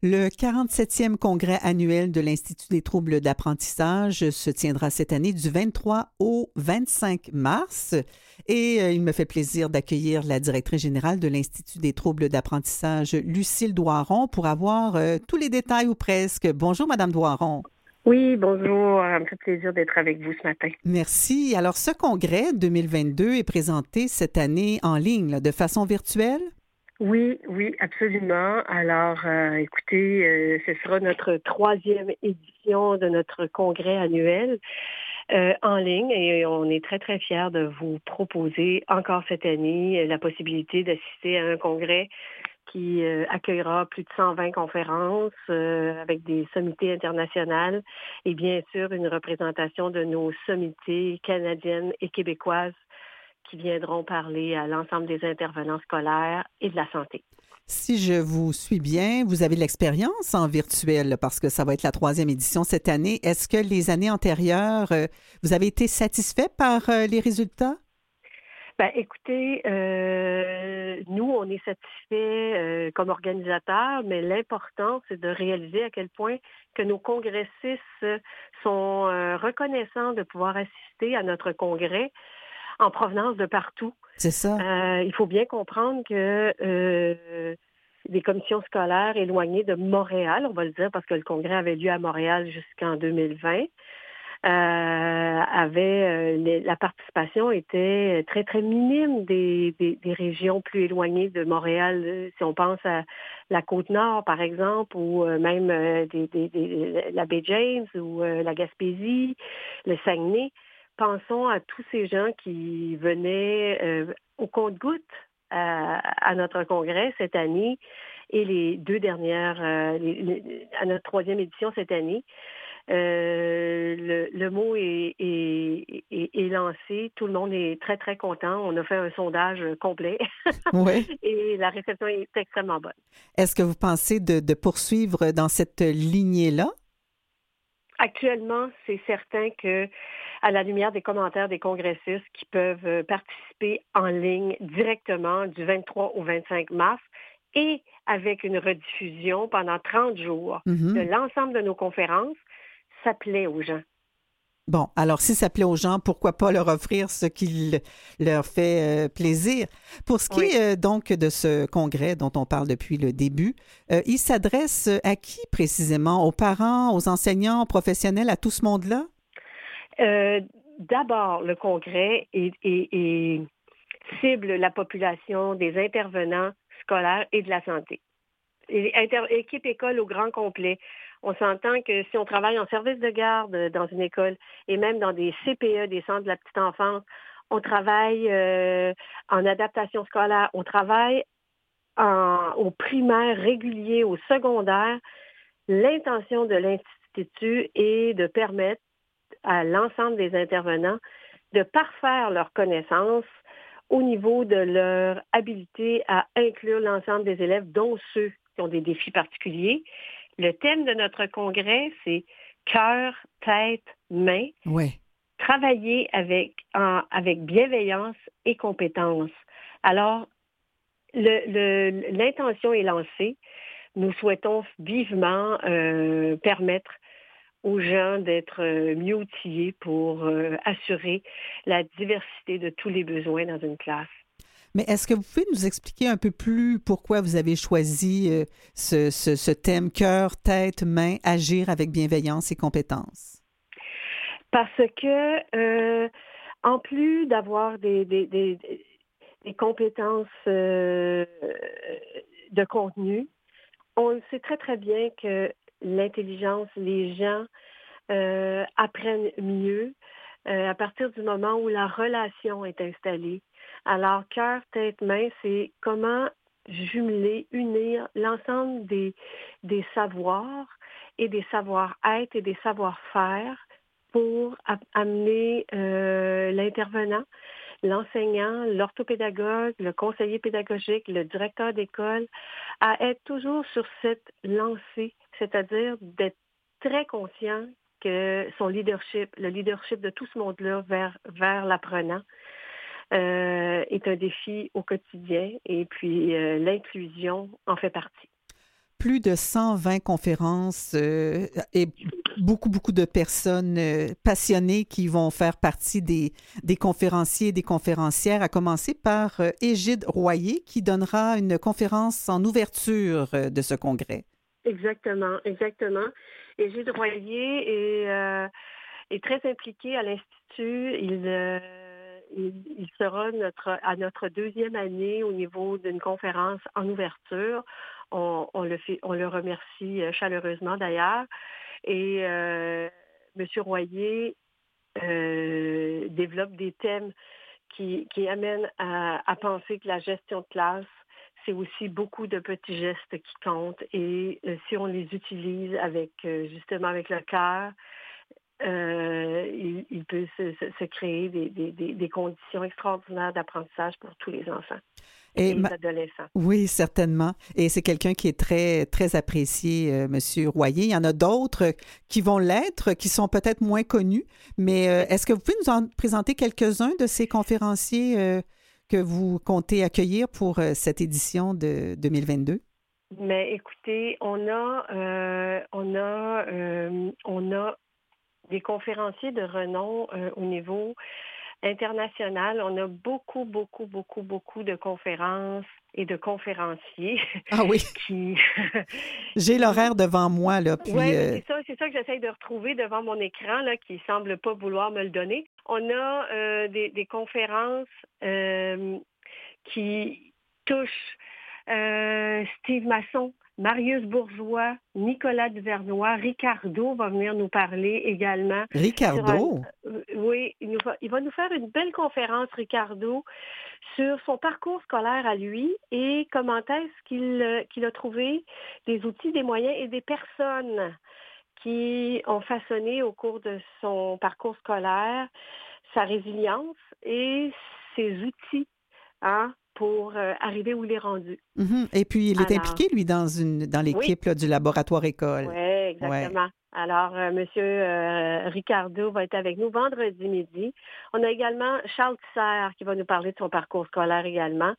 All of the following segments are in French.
Le 47e congrès annuel de l'Institut des troubles d'apprentissage se tiendra cette année du 23 au 25 mars. Et il me fait plaisir d'accueillir la directrice générale de l'Institut des troubles d'apprentissage, Lucille Doiron, pour avoir tous les détails ou presque. Bonjour, Madame Doiron. Oui, bonjour. Ça me fait plaisir d'être avec vous ce matin. Merci. Alors, ce congrès 2022 est présenté cette année en ligne, là, de façon virtuelle? Oui, absolument. Alors, écoutez, ce sera notre 3e édition de notre congrès annuel en ligne et on est très, très fiers de vous proposer encore cette année la possibilité d'assister à un congrès qui accueillera plus de 120 conférences avec des sommités internationales et bien sûr une représentation de nos sommités canadiennes et québécoises qui viendront parler à l'ensemble des intervenants scolaires et de la santé. Si je vous suis bien, vous avez de l'expérience en virtuel parce que ça va être la 3e édition cette année. Est-ce que les années antérieures, vous avez été satisfait par les résultats? Ben, écoutez, nous, on est satisfaits comme organisateurs, mais l'important, c'est de réaliser à quel point que nos congressistes sont reconnaissants de pouvoir assister à notre congrès en provenance de partout. C'est ça. Il faut bien comprendre que les commissions scolaires éloignées de Montréal, on va le dire parce que le congrès avait lieu à Montréal jusqu'en 2020, la participation était très, très minime des régions plus éloignées de Montréal. Si on pense à la Côte-Nord, par exemple, ou même la baie James ou la Gaspésie, le Saguenay, pensons à tous ces gens qui venaient au compte-gouttes à notre congrès cette année et les 2 dernières, à notre 3e édition cette année. Le mot est lancé. Tout le monde est très, très content. On a fait un sondage complet Oui. et la réception est extrêmement bonne. Est-ce que vous pensez de poursuivre dans cette lignée-là? Actuellement, c'est certain que, à la lumière des commentaires des congressistes qui peuvent participer en ligne directement du 23 au 25 mars et avec une rediffusion pendant 30 jours de Mhm. l'ensemble de nos conférences, ça plaît aux gens. Bon, alors si ça plaît aux gens, pourquoi pas leur offrir ce qui leur fait plaisir? Pour ce qui Oui. est donc de ce congrès dont on parle depuis le début, il s'adresse à qui précisément? Aux parents, aux enseignants, aux professionnels, à tout ce monde-là? D'abord, le congrès cible la population des intervenants scolaires et de la santé. Équipe école au grand complet. On s'entend que si on travaille en service de garde dans une école et même dans des CPE, des centres de la petite enfance, on travaille en adaptation scolaire, on travaille au primaire régulier, au secondaire. L'intention de l'Institut est de permettre à l'ensemble des intervenants de parfaire leurs connaissances au niveau de leur habilité à inclure l'ensemble des élèves, dont ceux qui ont des défis particuliers. Le thème de notre congrès, c'est cœur, tête, main. Oui. Travailler avec bienveillance et compétence. Alors, l'intention est lancée. Nous souhaitons vivement permettre aux gens d'être mieux outillés pour assurer la diversité de tous les besoins dans une classe. Mais est-ce que vous pouvez nous expliquer un peu plus pourquoi vous avez choisi ce thème cœur, tête, main, agir avec bienveillance et compétence? Parce que, en plus d'avoir des compétences de contenu, on sait très, très bien que l'intelligence, les gens apprennent mieux à partir du moment où la relation est installée. Alors, cœur, tête, main, c'est comment jumeler, unir l'ensemble des savoirs et des savoir-être et des savoir-faire pour amener l'intervenant, l'enseignant, l'orthopédagogue, le conseiller pédagogique, le directeur d'école, à être toujours sur cette lancée, c'est-à-dire d'être très conscient que son leadership, le leadership de tout ce monde-là vers l'apprenant, est un défi au quotidien et puis l'inclusion en fait partie. plus de 120 conférences et beaucoup de personnes passionnées qui vont faire partie des conférenciers et des conférencières, à commencer par Égide Royer, qui donnera une conférence en ouverture de ce congrès. Exactement. Égide Royer est très impliqué à l'Institut. Il sera à notre deuxième année au niveau d'une conférence en ouverture. On le remercie chaleureusement d'ailleurs. Et M. Royer développe des thèmes qui amènent à penser que la gestion de classe, c'est aussi beaucoup de petits gestes qui comptent. Et si on les utilise justement avec le cœur, il peut se créer des conditions extraordinaires d'apprentissage pour tous les enfants et les adolescents. Oui, certainement. Et c'est quelqu'un qui est très, très apprécié, M. Royer. Il y en a d'autres qui vont l'être, qui sont peut-être moins connus, mais est-ce que vous pouvez nous en présenter quelques-uns de ces conférenciers que vous comptez accueillir pour cette édition de 2022? Mais écoutez, on a des conférenciers de renom au niveau international. On a beaucoup de conférences et de conférenciers. Ah oui. J'ai l'horaire devant moi, là. Oui, c'est ça que j'essaie de retrouver devant mon écran, là, qui semble pas vouloir me le donner. On a des conférences qui touchent Steve Masson, Marius Bourgeois, Nicolas Duvernois, Ricardo va venir nous parler également. Ricardo? Oui, il va nous faire une belle conférence, Ricardo, sur son parcours scolaire à lui et comment est-ce qu'il a trouvé des outils, des moyens et des personnes qui ont façonné au cours de son parcours scolaire sa résilience et ses outils, pour arriver où il est rendu. Mm-hmm. Et puis, il est impliqué, lui, dans l'équipe du laboratoire école. Oui, exactement. Ouais. Alors, M. Ricardo va être avec nous vendredi midi. On a également Charles Tisser qui va nous parler de son parcours scolaire également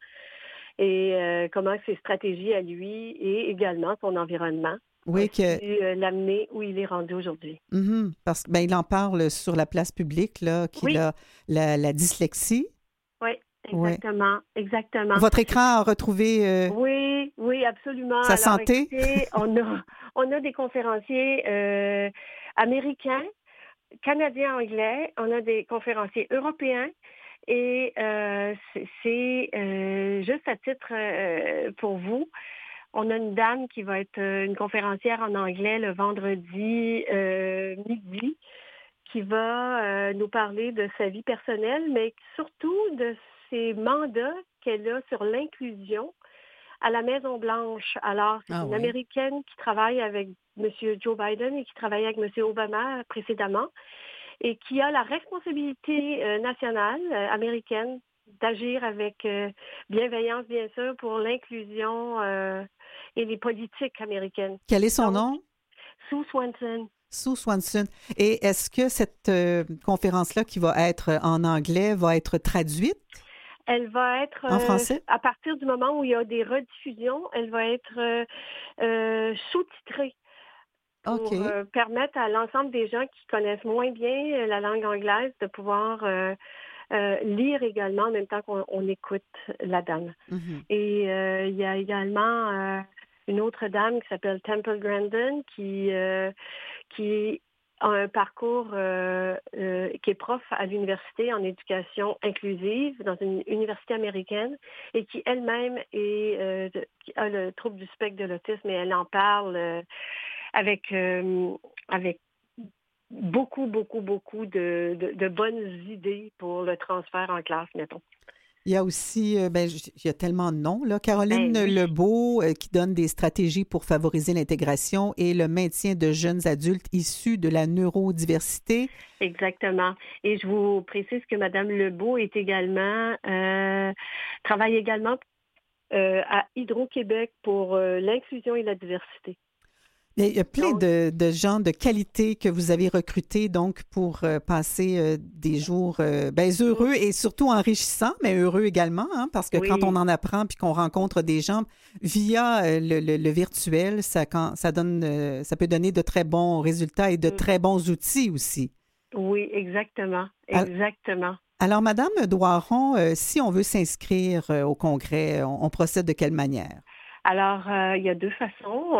et comment ses stratégies à lui et également son environnement. Oui, l'amener où il est rendu aujourd'hui. Mm-hmm. Parce qu'il en parle sur la place publique, là, qu'il a la dyslexie. Oui. Exactement. Votre écran a retrouvé... Oui, absolument. Sa santé? Écoutez, on a des conférenciers américains, canadiens, anglais. On a des conférenciers européens. Et c'est juste à titre pour vous, on a une dame qui va être une conférencière en anglais le vendredi midi, qui va nous parler de sa vie personnelle, mais surtout de ses mandats qu'elle a sur l'inclusion à la Maison-Blanche. Alors, c'est une Américaine qui travaille avec M. Joe Biden et qui travaillait avec M. Obama précédemment et qui a la responsabilité nationale américaine d'agir avec bienveillance, bien sûr, pour l'inclusion et les politiques américaines. Quel est son nom? Sue Swenson. Sue Swenson. Et est-ce que cette conférence-là, qui va être en anglais, va être traduite? Elle va être en français? À partir du moment où il y a des rediffusions, elle va être sous-titrée pour permettre à l'ensemble des gens qui connaissent moins bien la langue anglaise de pouvoir lire également en même temps qu'on écoute la dame. Mm-hmm. Et il y a également une autre dame qui s'appelle Temple Grandin qui a un parcours qui est prof à l'université en éducation inclusive dans une université américaine et qui elle-même qui a le trouble du spectre de l'autisme et elle en parle avec beaucoup de bonnes idées pour le transfert en classe, mettons. Il y a aussi, il y a tellement de noms, là. Caroline Lebeau qui donne des stratégies pour favoriser l'intégration et le maintien de jeunes adultes issus de la neurodiversité. Exactement. Et je vous précise que Mme Lebeau est également, travaille également à Hydro-Québec pour l'inclusion et la diversité. Il y a plein Donc, de gens de qualité que vous avez recrutés donc pour passer des jours heureux et surtout enrichissants, mais heureux également, hein, parce que quand on oui, en apprend puis qu'on rencontre des gens via le virtuel, ça peut donner de très bons résultats et de mm, très bons outils aussi. oui, exactement, exactement. Alors, Madame Doiron, si on veut s'inscrire au congrès, on procède de quelle manière? Alors, il y a deux façons.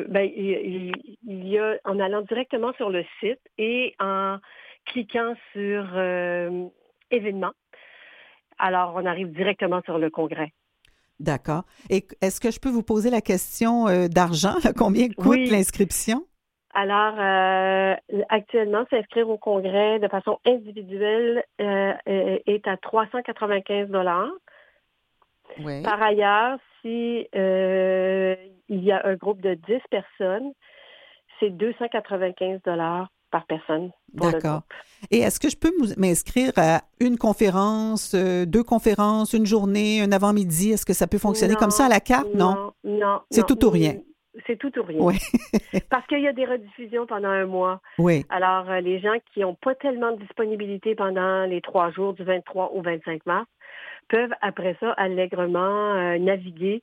Il y a en allant directement sur le site et en cliquant sur événements. Alors, on arrive directement sur le congrès. D'accord. Et est-ce que je peux vous poser la question d'argent? Là, combien coûte Oui. l'inscription? Alors, actuellement, s'inscrire au congrès de façon individuelle est à 395 $. Oui. Par ailleurs, si il y a un groupe de 10 personnes, c'est 295 $ par personne pour le D'accord. groupe. Et est-ce que je peux m'inscrire à une conférence, deux conférences, une journée, un avant-midi? Est-ce que ça peut fonctionner comme ça à Non, la carte? Non. non, non, C'est non. tout ou rien. C'est tout ou rien. Oui. Parce qu'il y a des rediffusions pendant un mois. Oui. Alors, les gens qui n'ont pas tellement de disponibilité pendant les 3 jours du 23 au 25 mars peuvent, après ça, allègrement naviguer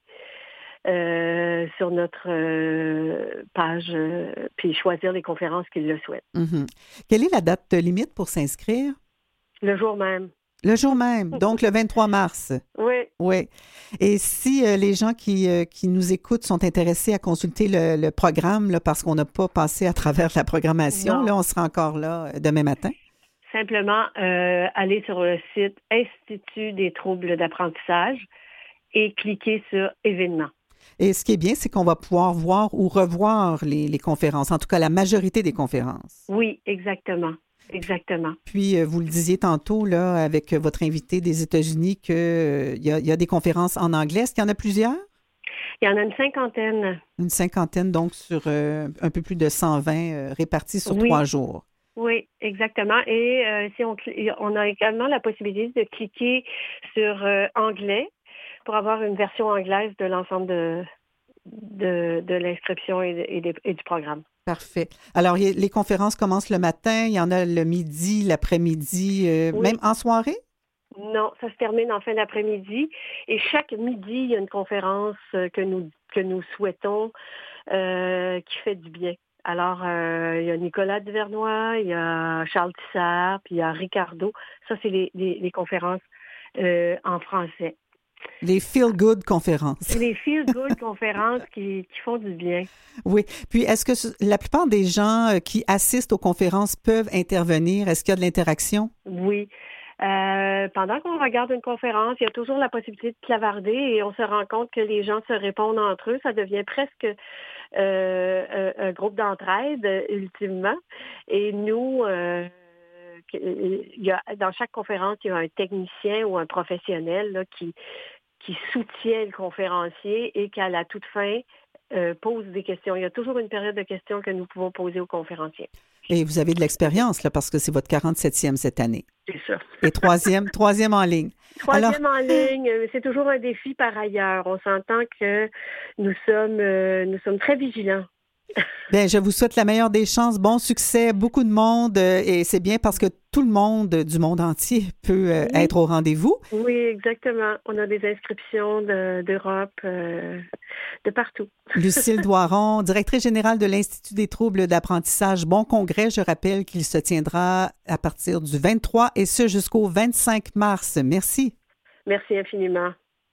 sur notre page puis choisir les conférences qu'ils le souhaitent. Mhm. Quelle est la date limite pour s'inscrire? Le jour même. Le jour même, donc le 23 mars. Oui. Oui. Et si les gens qui nous écoutent sont intéressés à consulter le programme, là, parce qu'on n'a pas passé à travers la programmation, là, Non. on sera encore là demain matin. Simplement aller sur le site Institut des troubles d'apprentissage et cliquer sur événements. Et ce qui est bien, c'est qu'on va pouvoir voir ou revoir les conférences, en tout cas la majorité des conférences. Oui, exactement. Exactement. Puis, vous le disiez tantôt, là, avec votre invité des États-Unis, qu'il y a des conférences en anglais. Est-ce qu'il y en a plusieurs? Il y en a une cinquantaine. Une cinquantaine, donc sur un peu plus de 120 répartis sur Oui, 3 jours. oui, exactement. Et si on a également la possibilité de cliquer sur anglais pour avoir une version anglaise de l'ensemble de l'inscription et du programme. Parfait. Alors, les conférences commencent le matin, il y en a le midi, l'après-midi, même Oui, en soirée? non, ça se termine en fin d'après-midi. Et chaque midi, il y a une conférence que nous souhaitons qui fait du bien. Alors, il y a Nicolas Duvernois, il y a Charles Tissard, puis il y a Ricardo. Ça, c'est les conférences en français. Les feel-good conférences. Les feel-good conférences qui font du bien. Oui. Puis, est-ce que la plupart des gens qui assistent aux conférences peuvent intervenir? Est-ce qu'il y a de l'interaction? Oui. Pendant qu'on regarde une conférence, il y a toujours la possibilité de clavarder et on se rend compte que les gens se répondent entre eux. Ça devient presque un groupe d'entraide, ultimement. Et nous, dans chaque conférence, il y a un technicien ou un professionnel là, qui soutient le conférencier et qui, à la toute fin, pose des questions. Il y a toujours une période de questions que nous pouvons poser aux conférenciers. Et vous avez de l'expérience, là, parce que c'est votre 47e cette année. C'est ça. Et troisième en ligne. Alors, Troisième en ligne, c'est toujours un défi par ailleurs. On s'entend que nous sommes très vigilants. bien, je vous souhaite la meilleure des chances, bon succès, beaucoup de monde, et c'est bien parce que tout le monde du monde entier peut Oui, être au rendez-vous. oui, exactement. On a des inscriptions d'Europe, de partout. Lucille Doiron, directrice générale de l'Institut des troubles d'apprentissage. Bon congrès, je rappelle qu'il se tiendra à partir du 23 et ce jusqu'au 25 mars. Merci. Merci infiniment.